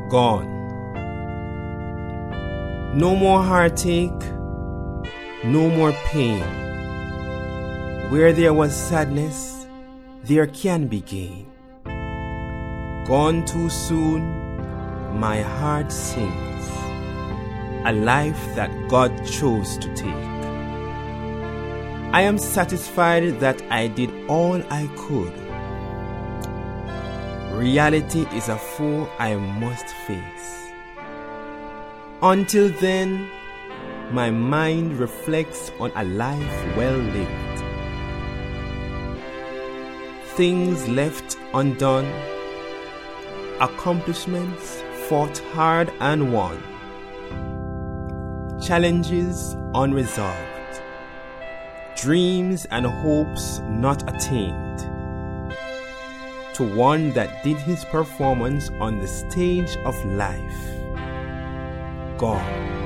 gone. No more heartache, no more pain. Where there was sadness, there can be gain. Gone too soon, my heart sings, a life that God chose to take. I am satisfied that I did all I could. Reality is a foe I must face. Until then, my mind reflects on a life well lived. Things left undone, accomplishments fought hard and won, challenges unresolved, dreams and hopes not attained. To one that did his performance on the stage of life, gone.